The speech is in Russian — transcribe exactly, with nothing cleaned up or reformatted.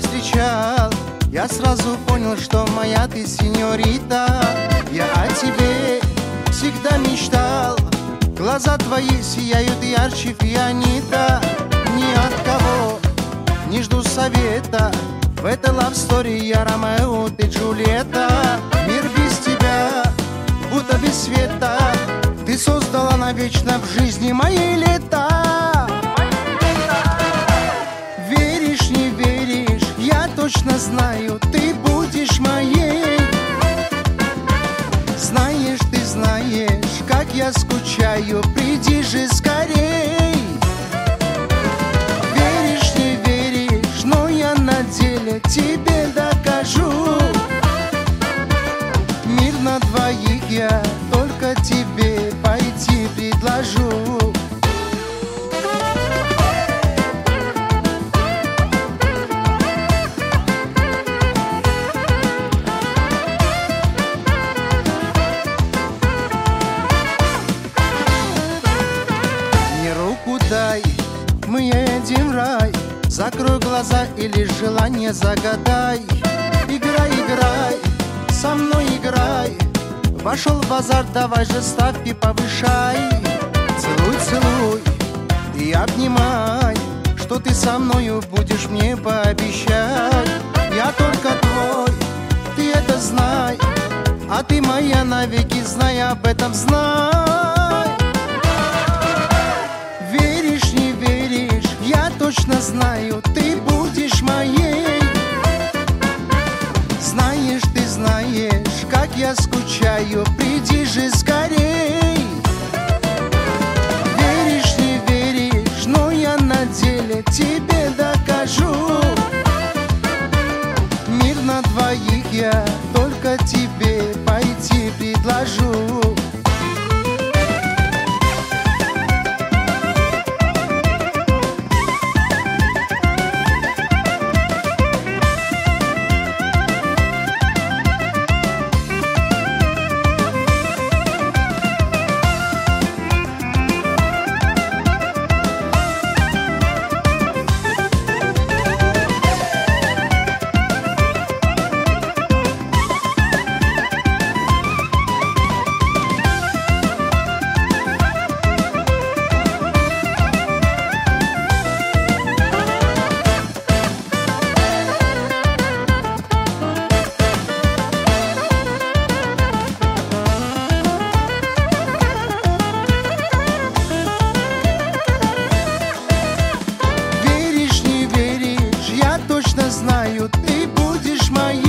встречал, я сразу понял, что моя ты сеньорита. Я о тебе всегда мечтал, глаза твои сияют ярче фианита. Ни от кого не жду совета, в этой лав-стори я Ромео, ты Джульетта. Мир без тебя, будто без света, ты создала навечно в жизни мои лета. Веришь, не веришь, я точно знаю, ты будешь моей. Знаешь, ты знаешь, как я скучаю, приди же скорей. Веришь, не веришь, но я на деле тебе докажу. Мир на двоих я только тебе пойти предложу. Мне руку дай, мы едем в рай. Закрой глаза и лишь желание загадай. Играй, играй, со мной играй. Вошел в азарт, давай же ставки повышай. Целуй, целуй и обнимай, что ты со мною будешь мне пообещать. Я только твой, ты это знай, а ты моя навеки, знай, об этом знай. Веришь, не веришь, я точно знаю, ты будешь моей. Знаешь, ты знаешь, как я скучаю, приди же скорей. Веришь, не веришь, но я на деле тебе докажу. Мир на двоих я только тебе пойти предложу. Знаю, ты будешь моей.